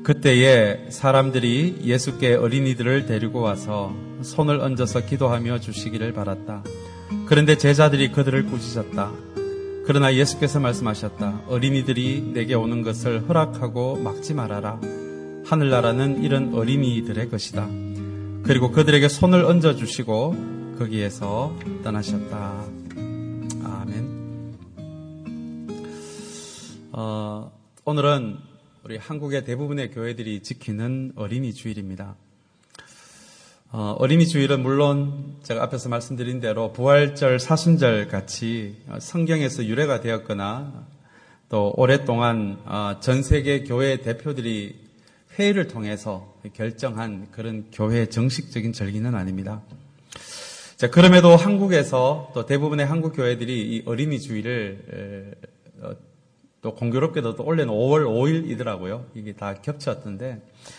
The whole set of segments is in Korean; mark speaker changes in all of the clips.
Speaker 1: 그때에 사람들이 예수께 어린이들을 데리고 와서 손을 얹어서 기도하며 주시기를 바랐다. 그런데 제자들이 그들을 꾸짖었다. 그러나 예수께서 말씀하셨다. 어린이들이 내게 오는 것을 허락하고 막지 말아라. 하늘나라는 이런 어린이들의 것이다. 그리고 그들에게 손을 얹어주시고 거기에서 떠나셨다. 아멘. 오늘은 우리 한국의 대부분의 교회들이 지키는 어린이 주일입니다. 어린이 주일은 물론 제가 앞에서 말씀드린 대로 부활절, 사순절 같이 성경에서 유래가 되었거나 또 오랫동안 전 세계 교회 대표들이 회의를 통해서 결정한 그런 교회의 정식적인 절기는 아닙니다. 자, 그럼에도 한국에서 또 대부분의 한국 교회들이 이 어린이 주일을 또 공교롭게도 또 올해는 5월 5일이더라고요. 이게 다 겹쳤던데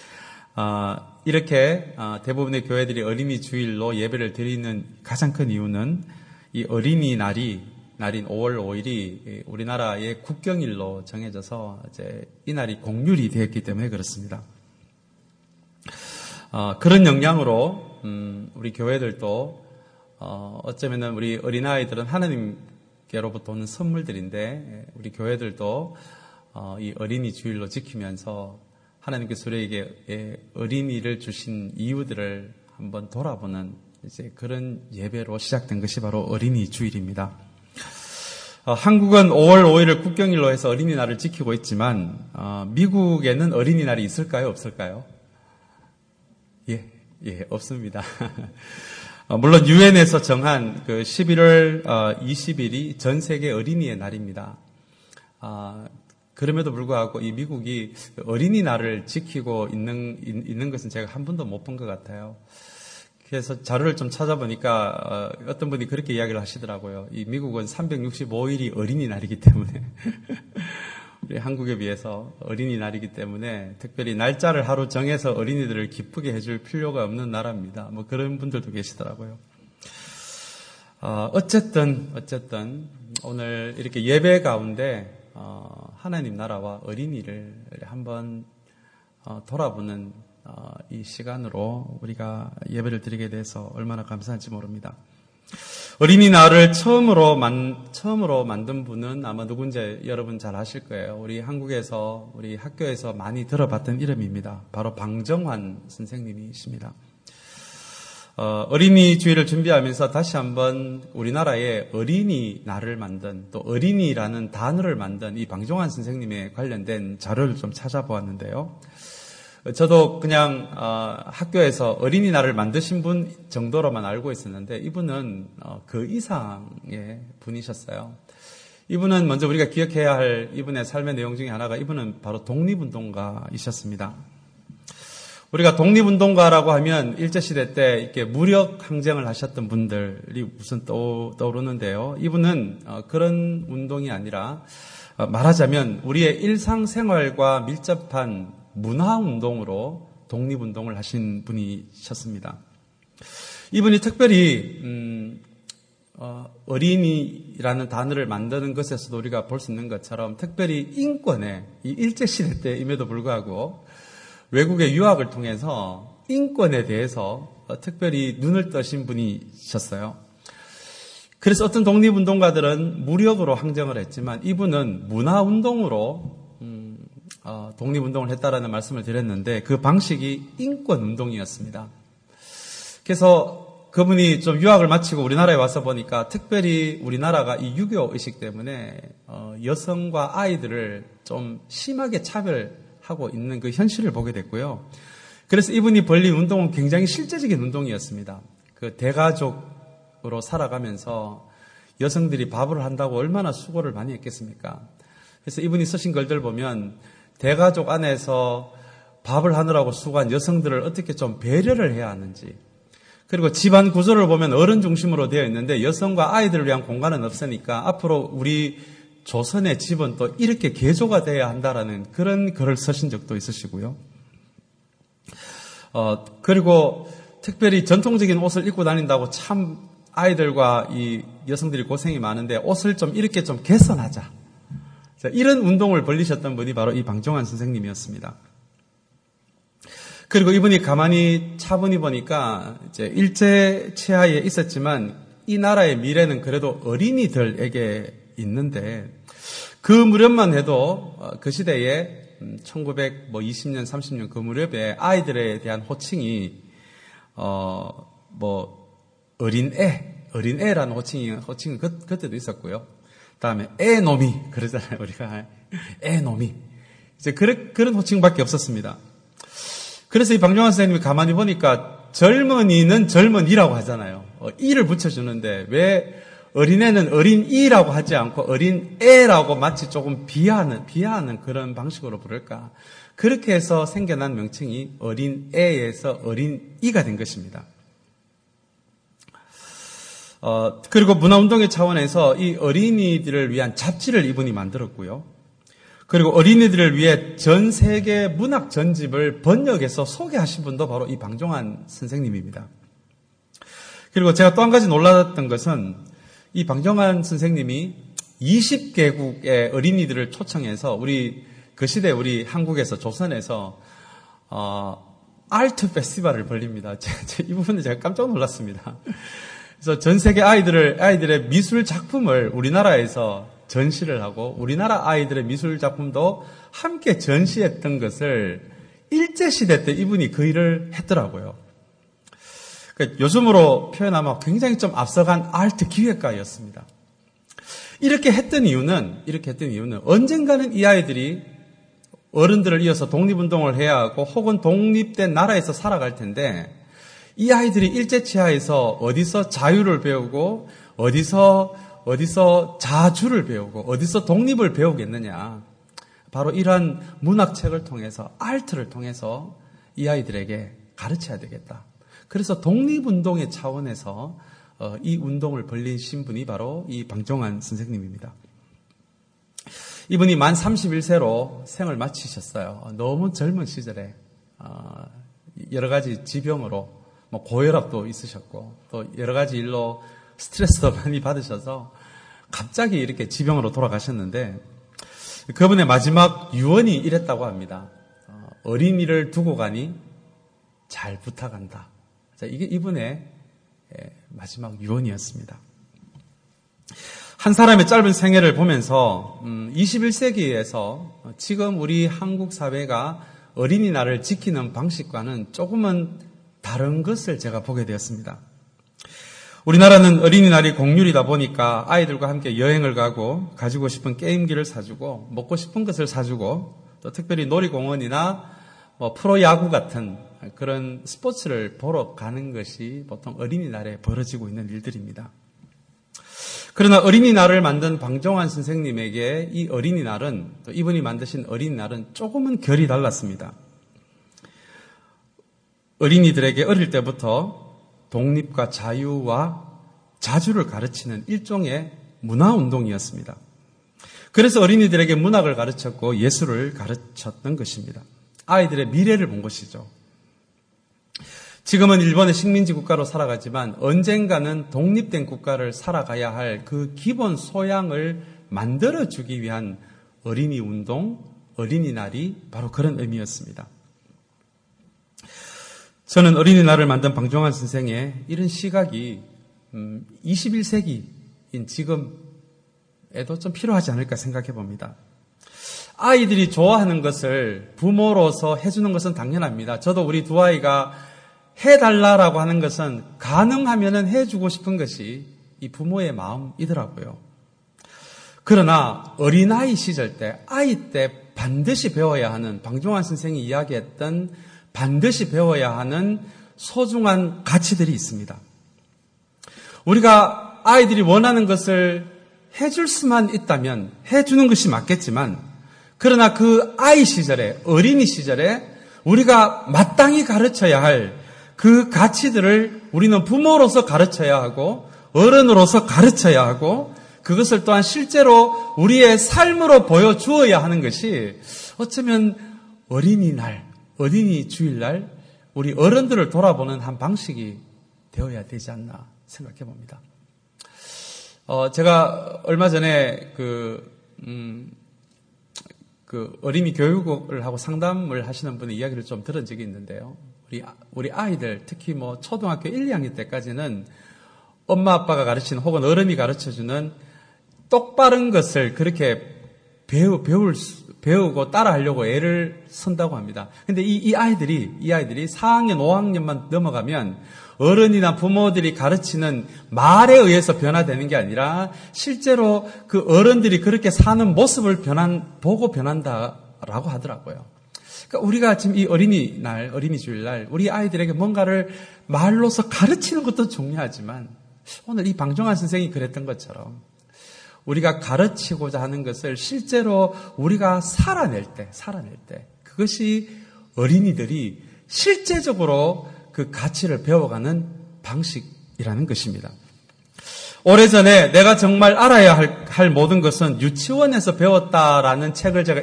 Speaker 1: 이렇게 대부분의 교회들이 어린이 주일로 예배를 드리는 가장 큰 이유는 이 어린이날인 5월 5일이 우리나라의 국경일로 정해져서 이제 이 날이 공휴일이 되었기 때문에 그렇습니다. 그런 영향으로 우리 교회들도 어쩌면은 우리 어린아이들은 하나님께로부터 오는 선물들인데 우리 교회들도 이 어린이 주일로 지키면서 하나님께서 우리에게 어린이를 주신 이유들을 한번 돌아보는 이제 그런 예배로 시작된 것이 바로 어린이 주일입니다. 한국은 5월 5일을 국경일로 해서 어린이날을 지키고 있지만 미국에는 어린이날이 있을까요? 없을까요? 예, 없습니다. 물론 유엔에서 정한 그 11월 20일이 전 세계 어린이의 날입니다. 그럼에도 불구하고 이 미국이 어린이날을 지키고 있는 것은 제가 한 번도 못 본 것 같아요. 그래서 자료를 좀 찾아보니까 어떤 분이 그렇게 이야기를 하시더라고요. 이 미국은 365일이 어린이날이기 때문에 우리 한국에 비해서 어린이날이기 때문에 특별히 날짜를 하루 정해서 어린이들을 기쁘게 해줄 필요가 없는 나라입니다. 뭐 그런 분들도 계시더라고요. 어쨌든 오늘 이렇게 예배 가운데 하나님 나라와 어린이를 한번 돌아보는 이 시간으로 우리가 예배를 드리게 돼서 얼마나 감사한지 모릅니다. 어린이날을 처음으로 만든 분은 아마 누군지 여러분 잘 아실 거예요. 우리 한국에서 우리 학교에서 많이 들어봤던 이름입니다. 바로 방정환 선생님이십니다. 어린이 주일을 준비하면서 다시 한번 우리나라의 어린이날을 만든 또 어린이라는 단어를 만든 이 방정환 선생님에 관련된 자료를 좀 찾아보았는데요. 저도 그냥 학교에서 어린이날을 만드신 분 정도로만 알고 있었는데 이분은 그 이상의 분이셨어요. 이분은 먼저 우리가 기억해야 할 이분의 삶의 내용 중에 하나가 이분은 바로 독립운동가이셨습니다. 우리가 독립운동가라고 하면 일제시대 때 이렇게 무력 항쟁을 하셨던 분들이 우선 떠오르는데요. 이분은 그런 운동이 아니라 말하자면 우리의 일상생활과 밀접한 문화운동으로 독립운동을 하신 분이셨습니다. 이분이 특별히 어린이라는 단어를 만드는 것에서도 우리가 볼 수 있는 것처럼 특별히 인권에 이 일제시대 때임에도 불구하고 외국의 유학을 통해서 인권에 대해서 특별히 눈을 뜨신 분이셨어요. 그래서 어떤 독립운동가들은 무력으로 항쟁을 했지만 이분은 문화운동으로 독립운동을 했다라는 말씀을 드렸는데 그 방식이 인권운동이었습니다. 그래서 그분이 좀 유학을 마치고 우리나라에 와서 보니까 특별히 우리나라가 이 유교의식 때문에 여성과 아이들을 좀 심하게 차별하고 있는 그 현실을 보게 됐고요. 그래서 이분이 벌린 운동은 굉장히 실제적인 운동이었습니다. 그 대가족으로 살아가면서 여성들이 밥을 한다고 얼마나 수고를 많이 했겠습니까? 그래서 이분이 쓰신 글들 보면 대가족 안에서 밥을 하느라고 수고한 여성들을 어떻게 좀 배려를 해야 하는지, 그리고 집안 구조를 보면 어른 중심으로 되어 있는데 여성과 아이들을 위한 공간은 없으니까 앞으로 우리 조선의 집은 또 이렇게 개조가 돼야 한다라는 그런 글을 쓰신 적도 있으시고요. 그리고 특별히 전통적인 옷을 입고 다닌다고 참 아이들과 이 여성들이 고생이 많은데 옷을 좀 이렇게 좀 개선하자. 이런 운동을 벌리셨던 분이 바로 이 방정환 선생님이었습니다. 그리고 이분이 가만히 차분히 보니까 이제 일제 치하에 있었지만 이 나라의 미래는 그래도 어린이들에게 있는데 그 무렵만 해도 그 시대에 1920년, 30년 그 무렵에 아이들에 대한 호칭이 어린애라는 호칭이 그때도 있었고요. 다음에 애놈이 그러잖아요. 우리가 애놈이 이제 그런 호칭밖에 없었습니다. 그래서 이 방종환 선생님이 가만히 보니까 젊은이는 젊은이라고 하잖아요. 이를 붙여주는데 왜 어린애는 어린이라고 하지 않고 어린애라고 마치 조금 비하하는 그런 방식으로 부를까? 그렇게 해서 생겨난 명칭이 어린애에서 어린이가 된 것입니다. 그리고 문화운동의 차원에서 이 어린이들을 위한 잡지를 이분이 만들었고요. 그리고 어린이들을 위해 전 세계 문학 전집을 번역해서 소개하신 분도 바로 이 방종환 선생님입니다. 그리고 제가 또 한 가지 놀랐던 것은 이 방종환 선생님이 20개국의 어린이들을 초청해서 그 시대 우리 한국에서 조선에서 아트 페스티벌을 벌립니다. 이 부분은 제가 깜짝 놀랐습니다. 그래서 전 세계 아이들의 미술 작품을 우리나라에서 전시를 하고 우리나라 아이들의 미술 작품도 함께 전시했던 것을 일제시대 때 이분이 그 일을 했더라고요. 그러니까 요즘으로 표현하면 굉장히 좀 앞서간 아트 기획가였습니다. 이렇게 했던 이유는 언젠가는 이 아이들이 어른들을 이어서 독립운동을 해야 하고 혹은 독립된 나라에서 살아갈 텐데 이 아이들이 일제치하에서 어디서 자유를 배우고 어디서 자주를 배우고 어디서 독립을 배우겠느냐. 바로 이러한 문학책을 통해서 아트를 통해서 이 아이들에게 가르쳐야 되겠다. 그래서 독립운동의 차원에서 이 운동을 벌린 신분이 바로 이 방종환 선생님입니다. 이분이 만 31세로 생을 마치셨어요. 너무 젊은 시절에 여러 가지 지병으로 고혈압도 있으셨고 또 여러 가지 일로 스트레스도 많이 받으셔서 갑자기 이렇게 지병으로 돌아가셨는데 그분의 마지막 유언이 이랬다고 합니다. 어린이를 두고 가니 잘 부탁한다. 이게 이분의 마지막 유언이었습니다. 한 사람의 짧은 생애를 보면서 21세기에서 지금 우리 한국 사회가 어린이날을 지키는 방식과는 조금은 다른 것을 제가 보게 되었습니다. 우리나라는 어린이날이 공휴일이다 보니까 아이들과 함께 여행을 가고 가지고 싶은 게임기를 사주고 먹고 싶은 것을 사주고 또 특별히 놀이공원이나 프로야구 같은 그런 스포츠를 보러 가는 것이 보통 어린이날에 벌어지고 있는 일들입니다. 그러나 어린이날을 만든 방종환 선생님에게 이 어린이날은 또 이분이 만드신 어린이날은 조금은 결이 달랐습니다. 어린이들에게 어릴 때부터 독립과 자유와 자주를 가르치는 일종의 문화운동이었습니다. 그래서 어린이들에게 문학을 가르쳤고 예술을 가르쳤던 것입니다. 아이들의 미래를 본 것이죠. 지금은 일본의 식민지 국가로 살아가지만 언젠가는 독립된 국가를 살아가야 할 그 기본 소양을 만들어주기 위한 어린이 운동, 어린이날이 바로 그런 의미였습니다. 저는 어린이날을 만든 방종환 선생의 이런 시각이 21세기인 지금에도 좀 필요하지 않을까 생각해 봅니다. 아이들이 좋아하는 것을 부모로서 해주는 것은 당연합니다. 저도 우리 두 아이가 해달라라고 하는 것은 가능하면은 해주고 싶은 것이 이 부모의 마음이더라고요. 그러나 어린아이 시절 때, 아이 때 반드시 배워야 하는 방종환 선생이 이야기했던 반드시 배워야 하는 소중한 가치들이 있습니다. 우리가 아이들이 원하는 것을 해줄 수만 있다면 해주는 것이 맞겠지만 그러나 그 아이 시절에, 어린이 시절에 우리가 마땅히 가르쳐야 할 그 가치들을 우리는 부모로서 가르쳐야 하고 어른으로서 가르쳐야 하고 그것을 또한 실제로 우리의 삶으로 보여주어야 하는 것이 어쩌면 어린이날, 어린이 주일날 우리 어른들을 돌아보는 한 방식이 되어야 되지 않나 생각해 봅니다. 제가 얼마 전에 그 어린이 교육을 하고 상담을 하시는 분의 이야기를 좀 들은 적이 있는데요. 우리 아이들, 특히 뭐 초등학교 1, 2학년 때까지는 엄마 아빠가 가르치는 혹은 어른이 가르쳐주는 똑바른 것을 그렇게 배우고 따라하려고 애를 쓴다고 합니다. 근데 이 아이들이 4학년, 5학년만 넘어가면 어른이나 부모들이 가르치는 말에 의해서 변화되는 게 아니라 실제로 그 어른들이 그렇게 사는 모습을 보고 변한다라고 하더라고요. 그러니까 우리가 지금 이 어린이날, 어린이주일날 우리 아이들에게 뭔가를 말로서 가르치는 것도 중요하지만 오늘 이 방종환 선생이 그랬던 것처럼 우리가 가르치고자 하는 것을 실제로 우리가 살아낼 때 그것이 어린이들이 실제적으로 그 가치를 배워가는 방식이라는 것입니다. 오래전에 내가 정말 알아야 할 모든 것은 유치원에서 배웠다라는 책을 제가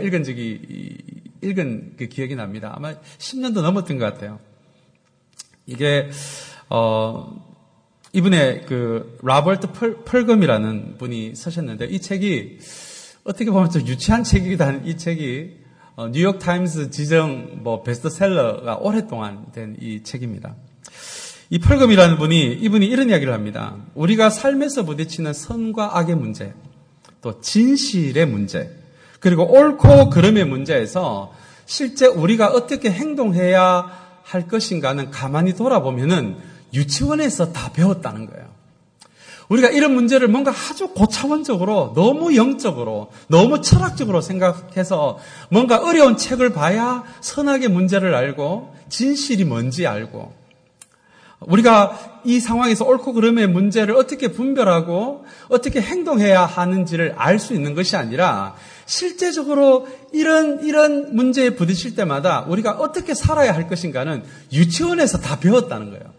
Speaker 1: 읽은 그 기억이 납니다. 아마 10년도 넘었던 것 같아요. 이게 이분의 그 로버트 펄검이라는 분이 쓰셨는데 이 책이 어떻게 보면 좀 유치한 책이기도 한 이 책이 뉴욕 타임스 지정 베스트셀러가 오랫동안 된 이 책입니다. 이 펄검이라는 이분이 이런 이야기를 합니다. 우리가 삶에서 부딪히는 선과 악의 문제, 또 진실의 문제, 그리고 옳고 그름의 문제에서 실제 우리가 어떻게 행동해야 할 것인가는 가만히 돌아보면은 유치원에서 다 배웠다는 거예요. 우리가 이런 문제를 뭔가 아주 고차원적으로, 너무 영적으로, 너무 철학적으로 생각해서 뭔가 어려운 책을 봐야 선악의 문제를 알고 진실이 뭔지 알고 우리가 이 상황에서 옳고 그름의 문제를 어떻게 분별하고 어떻게 행동해야 하는지를 알 수 있는 것이 아니라 실제적으로 이런 문제에 부딪힐 때마다 우리가 어떻게 살아야 할 것인가는 유치원에서 다 배웠다는 거예요.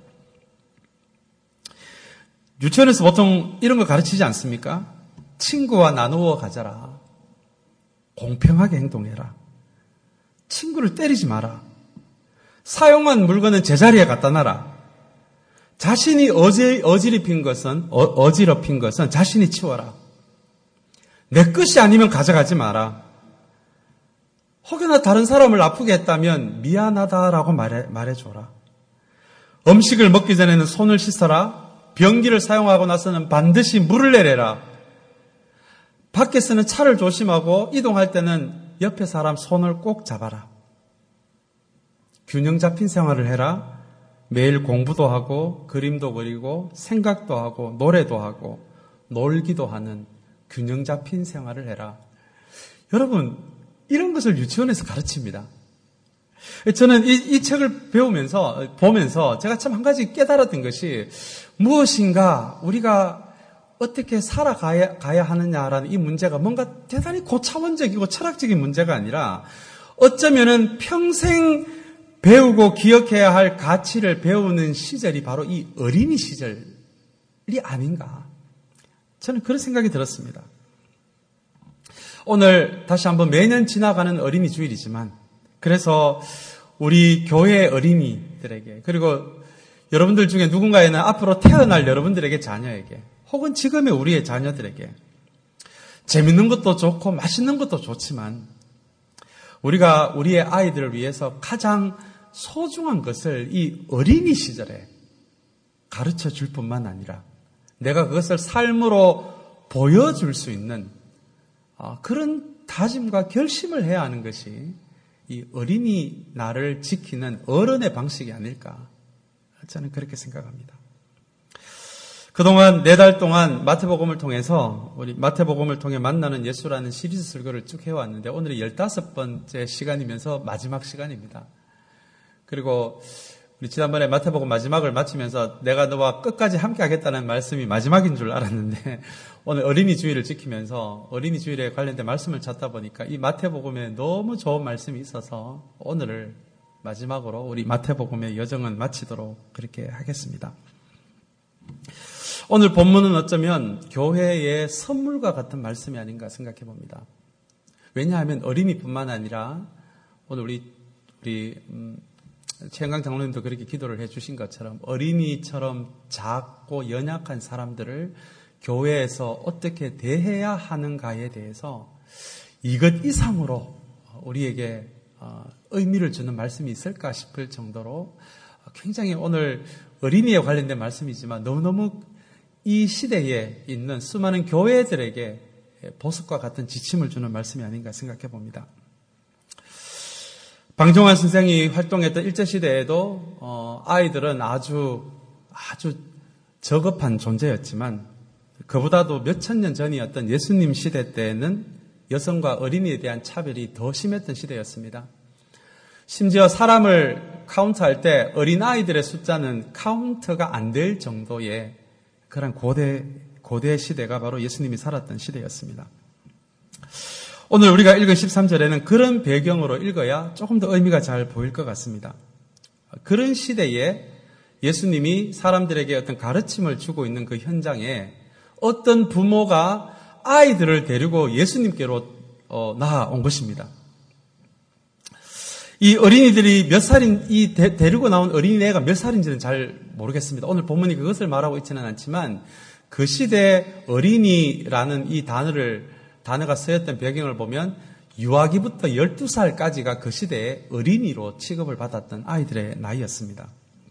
Speaker 1: 유치원에서 보통 이런 거 가르치지 않습니까? 친구와 나누어 가져라. 공평하게 행동해라. 친구를 때리지 마라. 사용한 물건은 제자리에 갖다 놔라. 자신이 어지럽힌 것은 자신이 치워라. 내 것이 아니면 가져가지 마라. 혹여나 다른 사람을 아프게 했다면 미안하다라고 말해줘라. 음식을 먹기 전에는 손을 씻어라. 변기를 사용하고 나서는 반드시 물을 내려라. 밖에서는 차를 조심하고 이동할 때는 옆에 사람 손을 꼭 잡아라. 균형 잡힌 생활을 해라. 매일 공부도 하고 그림도 그리고 생각도 하고 노래도 하고 놀기도 하는 균형 잡힌 생활을 해라. 여러분, 이런 것을 유치원에서 가르칩니다. 저는 이 책을 보면서 제가 참 한 가지 깨달았던 것이 무엇인가 우리가 어떻게 살아가야 하느냐라는 이 문제가 뭔가 대단히 고차원적이고 철학적인 문제가 아니라 어쩌면은 평생 배우고 기억해야 할 가치를 배우는 시절이 바로 이 어린이 시절이 아닌가. 저는 그런 생각이 들었습니다. 오늘 다시 한번 매년 지나가는 어린이 주일이지만 그래서 우리 교회 어린이들에게 그리고 여러분들 중에 누군가에는 앞으로 태어날 여러분들에게 자녀에게 혹은 지금의 우리의 자녀들에게 재밌는 것도 좋고 맛있는 것도 좋지만 우리가 우리의 아이들을 위해서 가장 소중한 것을 이 어린이 시절에 가르쳐 줄 뿐만 아니라 내가 그것을 삶으로 보여줄 수 있는 그런 다짐과 결심을 해야 하는 것이 이 어린이날을 지키는 어른의 방식이 아닐까 저는 그렇게 생각합니다. 그동안 4달 동안 마태복음을 통해서 우리 마태복음을 통해 만나는 예수라는 시리즈 설교를 쭉 해왔는데 오늘이 15번째 시간이면서 마지막 시간입니다. 그리고 우리 지난번에 마태복음 마지막을 마치면서 내가 너와 끝까지 함께 하겠다는 말씀이 마지막인 줄 알았는데 오늘 어린이 주일을 지키면서 어린이 주일에 관련된 말씀을 찾다 보니까 이 마태복음에 너무 좋은 말씀이 있어서 오늘을 마지막으로 우리 마태복음의 여정은 마치도록 그렇게 하겠습니다. 오늘 본문은 어쩌면 교회의 선물과 같은 말씀이 아닌가 생각해 봅니다. 왜냐하면 어린이뿐만 아니라 오늘 우리 최영강 장로님도 그렇게 기도를 해주신 것처럼 어린이처럼 작고 연약한 사람들을 교회에서 어떻게 대해야 하는가에 대해서 이것 이상으로 우리에게 의미를 주는 말씀이 있을까 싶을 정도로 굉장히 오늘 어린이에 관련된 말씀이지만 너무너무 이 시대에 있는 수많은 교회들에게 보석과 같은 지침을 주는 말씀이 아닌가 생각해 봅니다. 방종환 선생이 활동했던 일제시대에도 아이들은 아주 저급한 존재였지만 그보다도 몇천 년 전이었던 예수님 시대 때에는 여성과 어린이에 대한 차별이 더 심했던 시대였습니다. 심지어 사람을 카운트할 때 어린아이들의 숫자는 카운트가 안 될 정도의 그런 고대 시대가 바로 예수님이 살았던 시대였습니다. 오늘 우리가 읽은 13절에는 그런 배경으로 읽어야 조금 더 의미가 잘 보일 것 같습니다. 그런 시대에 예수님이 사람들에게 어떤 가르침을 주고 있는 그 현장에 어떤 부모가 아이들을 데리고 예수님께로 나아온 것입니다. 이 어린이들이 몇 살인, 데리고 나온 어린이애가 몇 살인지는 잘 모르겠습니다. 오늘 본문이 그것을 말하고 있지는 않지만 그 시대 어린이라는 이 단어가 쓰였던 배경을 보면 유아기부터 12살까지가 그 시대의 어린이로 취급을 받았던 아이들의 나이였습니다.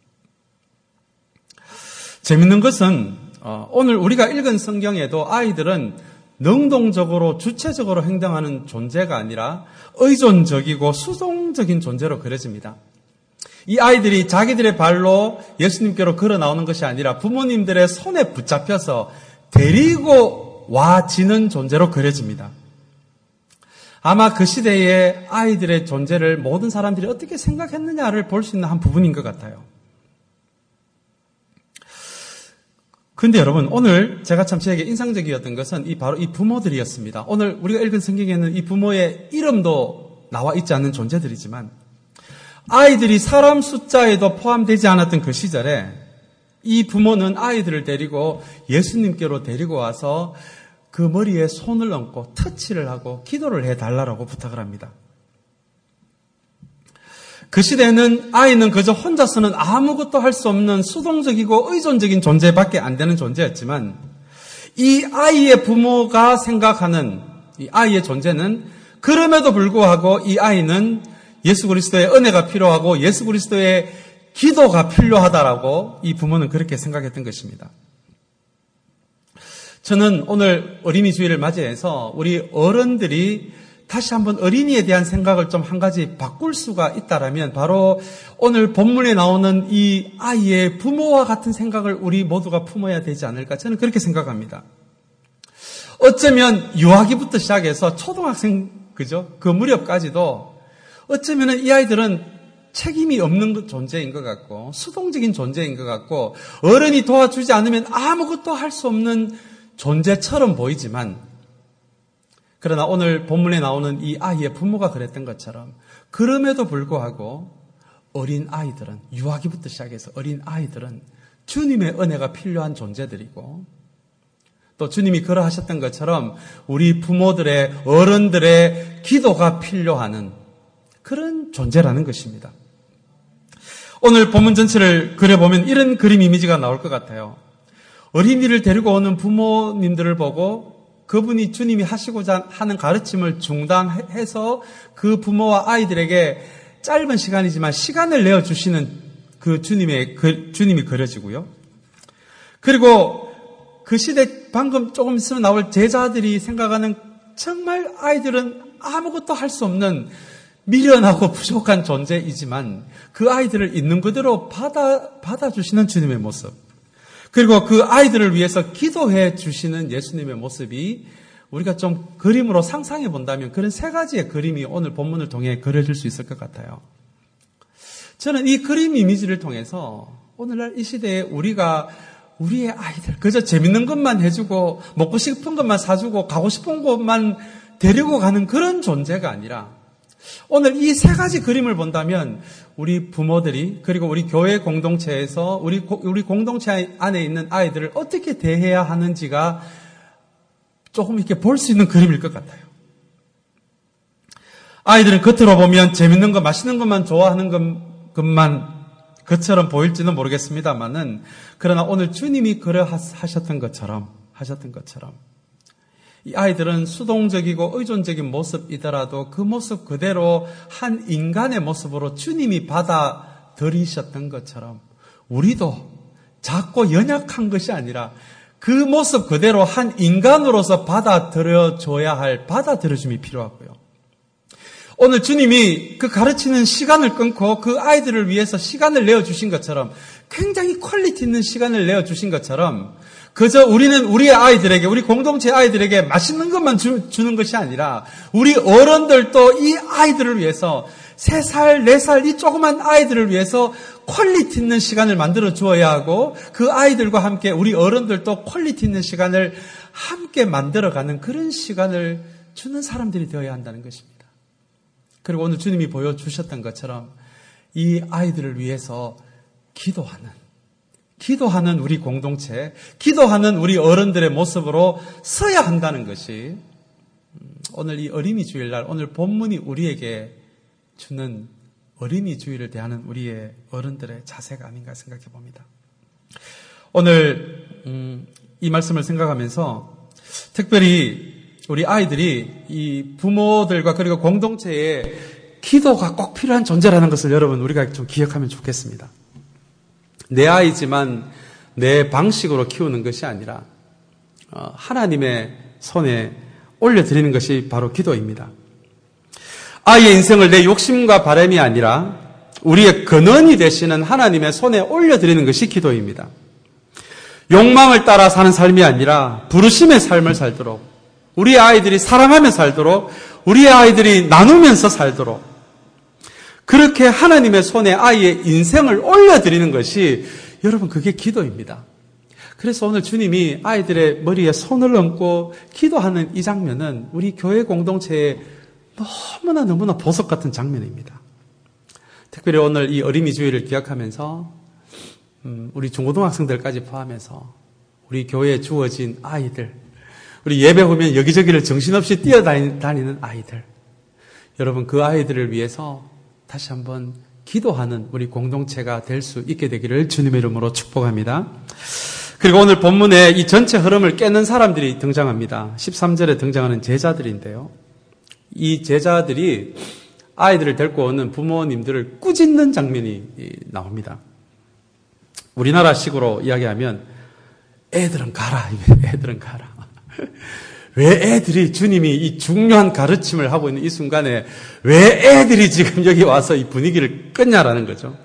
Speaker 1: 재밌는 것은 오늘 우리가 읽은 성경에도 아이들은 능동적으로 주체적으로 행동하는 존재가 아니라 의존적이고 수동적인 존재로 그려집니다. 이 아이들이 자기들의 발로 예수님께로 걸어 나오는 것이 아니라 부모님들의 손에 붙잡혀서 데리고 와지는 존재로 그려집니다. 아마 그 시대의 아이들의 존재를 모든 사람들이 어떻게 생각했느냐를 볼 수 있는 한 부분인 것 같아요. 근데 여러분, 오늘 제가 참 저에게 인상적이었던 것은 바로 이 부모들이었습니다. 오늘 우리가 읽은 성경에는 이 부모의 이름도 나와 있지 않는 존재들이지만 아이들이 사람 숫자에도 포함되지 않았던 그 시절에 이 부모는 아이들을 데리고 예수님께로 데리고 와서 그 머리에 손을 얹고 터치를 하고 기도를 해달라고 부탁을 합니다. 그 시대에는 아이는 그저 혼자서는 아무것도 할 수 없는 수동적이고 의존적인 존재밖에 안 되는 존재였지만 이 아이의 부모가 생각하는 이 아이의 존재는 그럼에도 불구하고 이 아이는 예수 그리스도의 은혜가 필요하고 예수 그리스도의 기도가 필요하다라고 이 부모는 그렇게 생각했던 것입니다. 저는 오늘 어린이 주일을 맞이해서 우리 어른들이 다시 한번 어린이에 대한 생각을 좀 한 가지 바꿀 수가 있다라면 바로 오늘 본문에 나오는 이 아이의 부모와 같은 생각을 우리 모두가 품어야 되지 않을까 저는 그렇게 생각합니다. 어쩌면 유아기부터 시작해서 초등학생 그죠? 그 무렵까지도 어쩌면 이 아이들은 책임이 없는 존재인 것 같고 수동적인 존재인 것 같고 어른이 도와주지 않으면 아무것도 할 수 없는 존재처럼 보이지만 그러나 오늘 본문에 나오는 이 아이의 부모가 그랬던 것처럼 그럼에도 불구하고 어린 아이들은 유아기부터 시작해서 어린 아이들은 주님의 은혜가 필요한 존재들이고 또 주님이 그러하셨던 것처럼 우리 부모들의 어른들의 기도가 필요하는 그런 존재라는 것입니다. 오늘 본문 전체를 그려보면 이런 그림 이미지가 나올 것 같아요. 어린이를 데리고 오는 부모님들을 보고 그분이 주님이 하시고자 하는 가르침을 중단해서 그 부모와 아이들에게 짧은 시간이지만 시간을 내어주시는 그 주님이 그려지고요. 그리고 그 시대 방금 조금 있으면 나올 제자들이 생각하는 정말 아이들은 아무것도 할 수 없는 미련하고 부족한 존재이지만 그 아이들을 있는 그대로 받아주시는 주님의 모습. 그리고 그 아이들을 위해서 기도해 주시는 예수님의 모습이 우리가 좀 그림으로 상상해 본다면 그런 세 가지의 그림이 오늘 본문을 통해 그려질 수 있을 것 같아요. 저는 이 그림 이미지를 통해서 오늘날 이 시대에 우리가 우리의 아이들 그저 재밌는 것만 해주고 먹고 싶은 것만 사주고 가고 싶은 곳만 데리고 가는 그런 존재가 아니라 오늘 이 세 가지 그림을 본다면 우리 부모들이 그리고 우리 교회 공동체에서 우리 공동체 안에 있는 아이들을 어떻게 대해야 하는지가 조금 이렇게 볼 수 있는 그림일 것 같아요. 아이들은 겉으로 보면 재밌는 것, 맛있는 것만 좋아하는 것만 그처럼 보일지는 모르겠습니다만은 그러나 오늘 주님이 그러하셨던 것처럼 이 아이들은 수동적이고 의존적인 모습이더라도 그 모습 그대로 한 인간의 모습으로 주님이 받아들이셨던 것처럼 우리도 작고 연약한 것이 아니라 그 모습 그대로 한 인간으로서 받아들여줘야 할 받아들여줌이 필요하고요. 오늘 주님이 그 가르치는 시간을 끊고 그 아이들을 위해서 시간을 내어주신 것처럼 굉장히 퀄리티 있는 시간을 내어주신 것처럼 그저 우리는 우리의 아이들에게, 우리 공동체 아이들에게 맛있는 것만 주는 것이 아니라 우리 어른들도 이 아이들을 위해서 3살, 4살 이 조그만 아이들을 위해서 퀄리티 있는 시간을 만들어 주어야 하고 그 아이들과 함께 우리 어른들도 퀄리티 있는 시간을 함께 만들어가는 그런 시간을 주는 사람들이 되어야 한다는 것입니다. 그리고 오늘 주님이 보여주셨던 것처럼 이 아이들을 위해서 기도하는 우리 공동체, 기도하는 우리 어른들의 모습으로 서야 한다는 것이 오늘 이 어린이 주일날 오늘 본문이 우리에게 주는 어린이 주일을 대하는 우리의 어른들의 자세가 아닌가 생각해 봅니다. 오늘 이 말씀을 생각하면서 특별히 우리 아이들이 이 부모들과 그리고 공동체에 기도가 꼭 필요한 존재라는 것을 여러분 우리가 좀 기억하면 좋겠습니다. 내 아이지만 내 방식으로 키우는 것이 아니라 하나님의 손에 올려드리는 것이 바로 기도입니다. 아이의 인생을 내 욕심과 바람이 아니라 우리의 근원이 되시는 하나님의 손에 올려드리는 것이 기도입니다. 욕망을 따라 사는 삶이 아니라 부르심의 삶을 살도록 우리의 아이들이 사랑하며 살도록 우리의 아이들이 나누면서 살도록 그렇게 하나님의 손에 아이의 인생을 올려드리는 것이 여러분 그게 기도입니다. 그래서 오늘 주님이 아이들의 머리에 손을 얹고 기도하는 이 장면은 우리 교회 공동체에 너무나 보석 같은 장면입니다. 특별히 오늘 이 어린이 주일을 기억하면서 우리 중고등학생들까지 포함해서 우리 교회에 주어진 아이들, 우리 예배 보면 여기저기를 정신없이 뛰어다니는 아이들, 여러분 그 아이들을 위해서 다시 한번 기도하는 우리 공동체가 될 수 있게 되기를 주님의 이름으로 축복합니다. 그리고 오늘 본문에 이 전체 흐름을 깨는 사람들이 등장합니다. 13절에 등장하는 제자들인데요. 이 제자들이 아이들을 데리고 오는 부모님들을 꾸짖는 장면이 나옵니다. 우리나라식으로 이야기하면 애들은 가라. 왜 애들이 주님이 이 중요한 가르침을 하고 있는 이 순간에 왜 애들이 지금 여기 와서 이 분위기를 끄냐라는 거죠.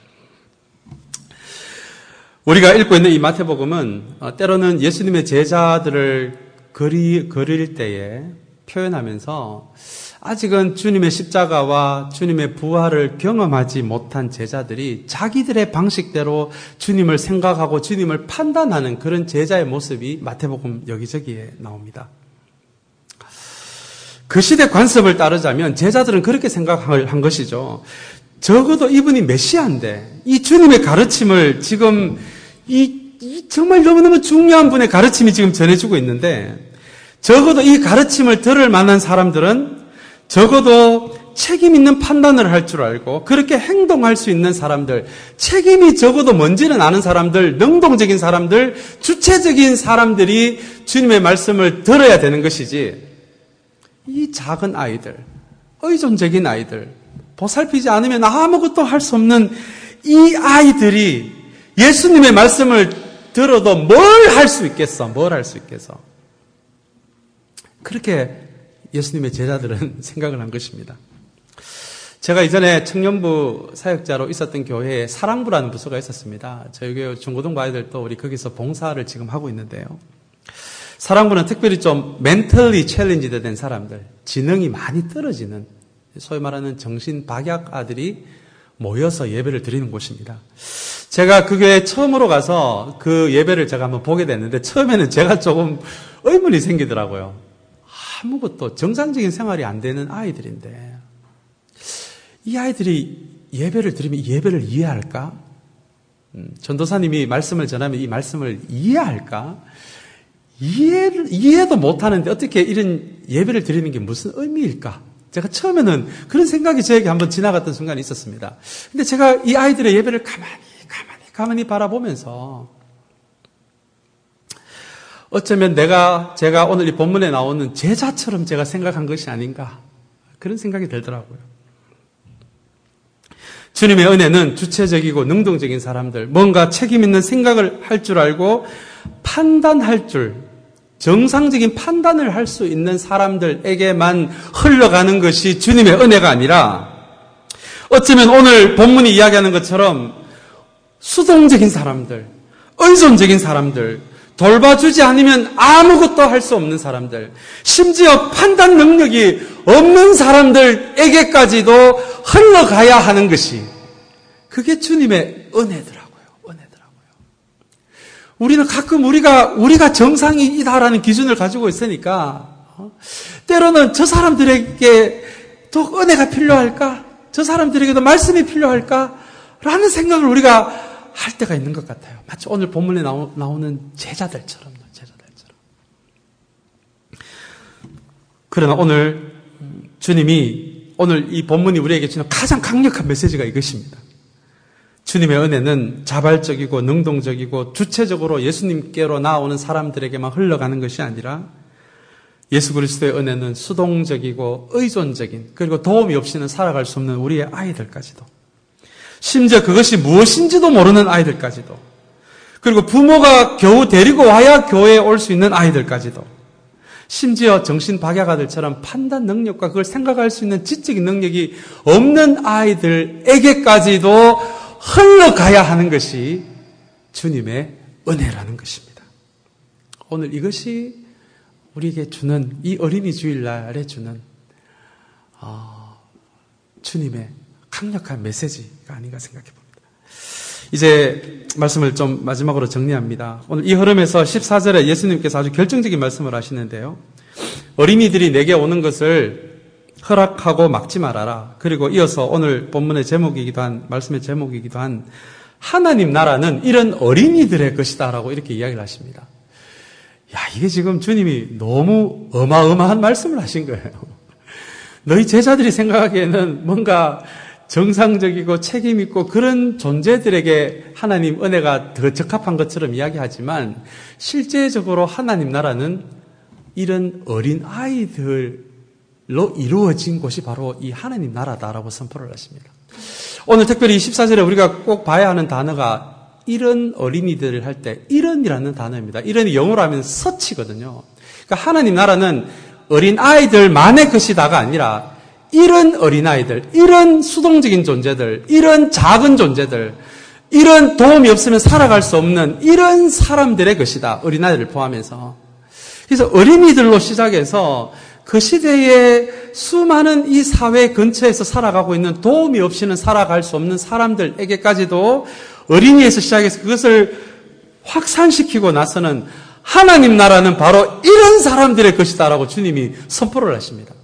Speaker 1: 우리가 읽고 있는 이 마태복음은 때로는 예수님의 제자들을 그릴 때에 표현하면서 아직은 주님의 십자가와 주님의 부활을 경험하지 못한 제자들이 자기들의 방식대로 주님을 생각하고 주님을 판단하는 그런 제자의 모습이 마태복음 여기저기에 나옵니다. 그 시대 관습을 따르자면 제자들은 그렇게 생각을 한 것이죠. 적어도 이분이 메시아인데 이 주님의 가르침을 지금 이 정말 너무너무 중요한 분의 가르침이 지금 전해주고 있는데 적어도 이 가르침을 들을 만한 사람들은 적어도 책임 있는 판단을 할 줄 알고 그렇게 행동할 수 있는 사람들, 책임이 적어도 뭔지는 아는 사람들, 능동적인 사람들, 주체적인 사람들이 주님의 말씀을 들어야 되는 것이지 이 작은 아이들, 의존적인 아이들, 보살피지 않으면 아무것도 할 수 없는 이 아이들이 예수님의 말씀을 들어도 뭘 할 수 있겠어? 그렇게 예수님의 제자들은 생각을 한 것입니다. 제가 이전에 청년부 사역자로 있었던 교회에 사랑부라는 부서가 있었습니다. 저희 교회 중고등부 아이들도 우리 거기서 봉사를 지금 하고 있는데요. 사랑부는 특별히 좀 멘털리 챌린지드 된 사람들, 지능이 많이 떨어지는 소위 말하는 정신 박약 아들이 모여서 예배를 드리는 곳입니다. 제가 그 교회에 처음으로 가서 그 예배를 제가 한번 보게 됐는데 처음에는 제가 조금 의문이 생기더라고요. 아무것도 정상적인 생활이 안 되는 아이들인데 이 아이들이 예배를 드리면 이 예배를 이해할까? 전도사님이 말씀을 전하면 이 말씀을 이해할까? 이해도 못하는데 어떻게 이런 예배를 드리는 게 무슨 의미일까? 제가 처음에는 그런 생각이 저에게 한번 지나갔던 순간이 있었습니다. 근데 제가 이 아이들의 예배를 가만히 바라보면서 어쩌면 제가 오늘 이 본문에 나오는 제자처럼 제가 생각한 것이 아닌가. 그런 생각이 들더라고요. 주님의 은혜는 주체적이고 능동적인 사람들, 뭔가 책임 있는 생각을 할 줄 알고 판단할 줄, 정상적인 판단을 할 수 있는 사람들에게만 흘러가는 것이 주님의 은혜가 아니라 어쩌면 오늘 본문이 이야기하는 것처럼 수동적인 사람들, 의존적인 사람들, 돌봐주지 않으면 아무것도 할 수 없는 사람들, 심지어 판단 능력이 없는 사람들에게까지도 흘러가야 하는 것이 그게 주님의 은혜더라고요. 우리는 가끔 우리가 정상이다라는 기준을 가지고 있으니까 때로는 저 사람들에게 더 은혜가 필요할까? 저 사람들에게도 말씀이 필요할까? 라는 생각을 우리가 할 때가 있는 것 같아요. 마치 오늘 본문에 나오는 제자들처럼. 그러나 오늘 주님이 오늘 이 본문이 우리에게 주는 가장 강력한 메시지가 이것입니다. 주님의 은혜는 자발적이고 능동적이고 주체적으로 예수님께로 나오는 사람들에게만 흘러가는 것이 아니라 예수 그리스도의 은혜는 수동적이고 의존적인 그리고 도움이 없이는 살아갈 수 없는 우리의 아이들까지도 심지어 그것이 무엇인지도 모르는 아이들까지도 그리고 부모가 겨우 데리고 와야 교회에 올 수 있는 아이들까지도 심지어 정신박약아들처럼 판단 능력과 그걸 생각할 수 있는 지적인 능력이 없는 아이들에게까지도 흘러가야 하는 것이 주님의 은혜라는 것입니다. 오늘 이것이 우리에게 주는 이 어린이 주일날에 주는 주님의 강력한 메시지가 아닌가 생각해 봅니다. 이제 말씀을 좀 마지막으로 정리합니다. 오늘 이 흐름에서 14절에 예수님께서 아주 결정적인 말씀을 하시는데요. 어린이들이 내게 오는 것을 허락하고 막지 말아라. 그리고 이어서 오늘 본문의 제목이기도 한, 말씀의 제목이기도 한 하나님 나라는 이런 어린이들의 것이다라고 이렇게 이야기를 하십니다. 야, 이게 지금 주님이 너무 어마어마한 말씀을 하신 거예요. 너희 제자들이 생각하기에는 뭔가 정상적이고 책임있고 그런 존재들에게 하나님 은혜가 더 적합한 것처럼 이야기하지만 실제적으로 하나님 나라는 이런 어린 아이들로 이루어진 곳이 바로 이 하나님 나라다라고 선포를 하십니다. 오늘 특별히 14절에 우리가 꼭 봐야 하는 단어가 이런 어린이들을 할 때 이런이라는 단어입니다. 이런이 영어로 하면 such거든요. 그러니까 하나님 나라는 어린 아이들만의 것이다가 아니라 이런 어린아이들, 이런 수동적인 존재들, 이런 작은 존재들, 이런 도움이 없으면 살아갈 수 없는 이런 사람들의 것이다. 어린아이들을 포함해서. 그래서 어린이들로 시작해서 그 시대에 수많은 이 사회 근처에서 살아가고 있는 도움이 없이는 살아갈 수 없는 사람들에게까지도 어린이에서 시작해서 그것을 확산시키고 나서는 하나님 나라는 바로 이런 사람들의 것이다라고 주님이 선포를 하십니다.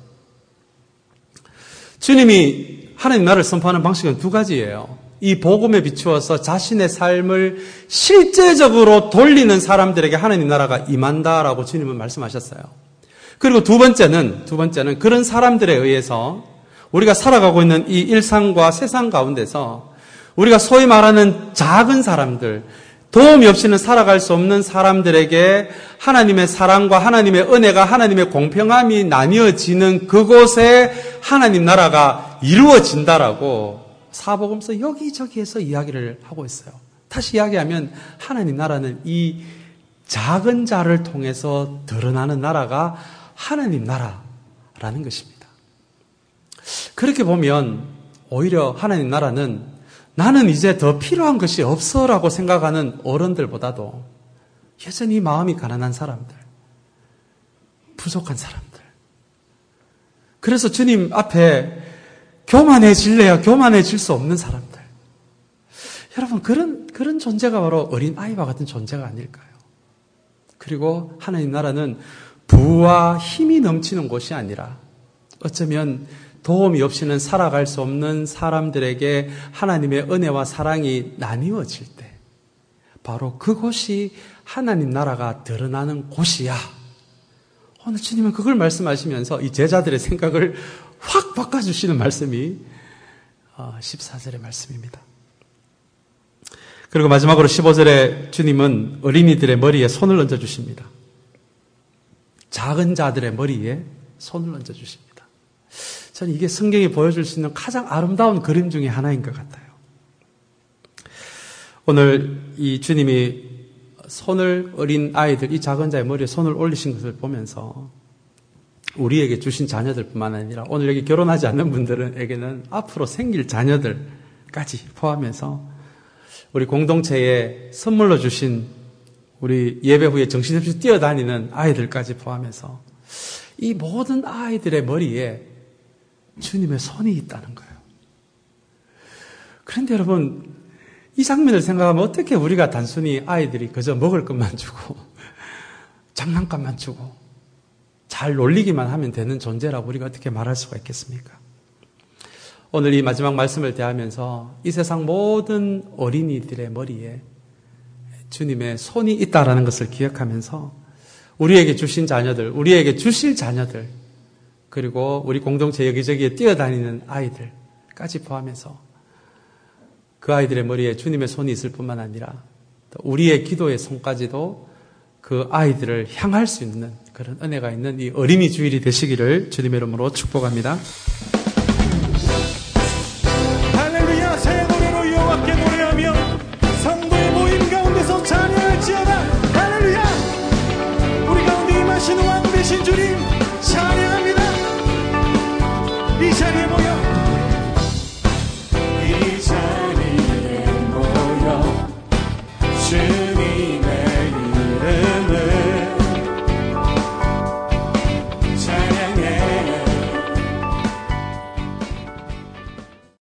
Speaker 1: 주님이 하나님 나라를 선포하는 방식은 두 가지예요. 이 복음에 비추어서 자신의 삶을 실제적으로 돌리는 사람들에게 하나님 나라가 임한다라고 주님은 말씀하셨어요. 그리고 두 번째는 그런 사람들에 의해서 우리가 살아가고 있는 이 일상과 세상 가운데서 우리가 소위 말하는 작은 사람들, 도움이 없이는 살아갈 수 없는 사람들에게 하나님의 사랑과 하나님의 은혜가 하나님의 공평함이 나뉘어지는 그곳에 하나님 나라가 이루어진다라고 사복음서 여기저기에서 이야기를 하고 있어요. 다시 이야기하면 하나님 나라는 이 작은 자를 통해서 드러나는 나라가 하나님 나라라는 것입니다. 그렇게 보면 오히려 하나님 나라는 나는 이제 더 필요한 것이 없어라고 생각하는 어른들보다도 여전히 마음이 가난한 사람들, 부족한 사람들. 그래서 주님 앞에 교만해질래야 교만해질 수 없는 사람들. 여러분, 그런 존재가 바로 어린 아이와 같은 존재가 아닐까요? 그리고 하나님 나라는 부와 힘이 넘치는 곳이 아니라 어쩌면 도움이 없이는 살아갈 수 없는 사람들에게 하나님의 은혜와 사랑이 나뉘어질 때 바로 그곳이 하나님 나라가 드러나는 곳이야. 오늘 주님은 그걸 말씀하시면서 이 제자들의 생각을 확 바꿔주시는 말씀이 14절의 말씀입니다. 그리고 마지막으로 15절에 주님은 어린이들의 머리에 손을 얹어주십니다. 작은 자들의 머리에 손을 얹어 주십니다. 저는 이게 성경이 보여줄 수 있는 가장 아름다운 그림 중에 하나인 것 같아요. 오늘 이 주님이 손을 어린 아이들, 이 작은 자의 머리에 손을 올리신 것을 보면서 우리에게 주신 자녀들뿐만 아니라 오늘 여기 결혼하지 않는 분들에게는 앞으로 생길 자녀들까지 포함해서 우리 공동체에 선물로 주신 우리 예배 후에 정신없이 뛰어다니는 아이들까지 포함해서 이 모든 아이들의 머리에 주님의 손이 있다는 거예요. 그런데 여러분, 이 장면을 생각하면 어떻게 우리가 단순히 아이들이 그저 먹을 것만 주고 장난감만 주고 잘 놀리기만 하면 되는 존재라고 우리가 어떻게 말할 수가 있겠습니까? 오늘 이 마지막 말씀을 대하면서 이 세상 모든 어린이들의 머리에 주님의 손이 있다라는 것을 기억하면서 우리에게 주신 자녀들, 우리에게 주실 자녀들, 그리고 우리 공동체 여기저기에 뛰어다니는 아이들까지 포함해서 그 아이들의 머리에 주님의 손이 있을 뿐만 아니라 우리의 기도의 손까지도 그 아이들을 향할 수 있는 그런 은혜가 있는 이 어린이 주일이 되시기를 주님의 이름으로 축복합니다.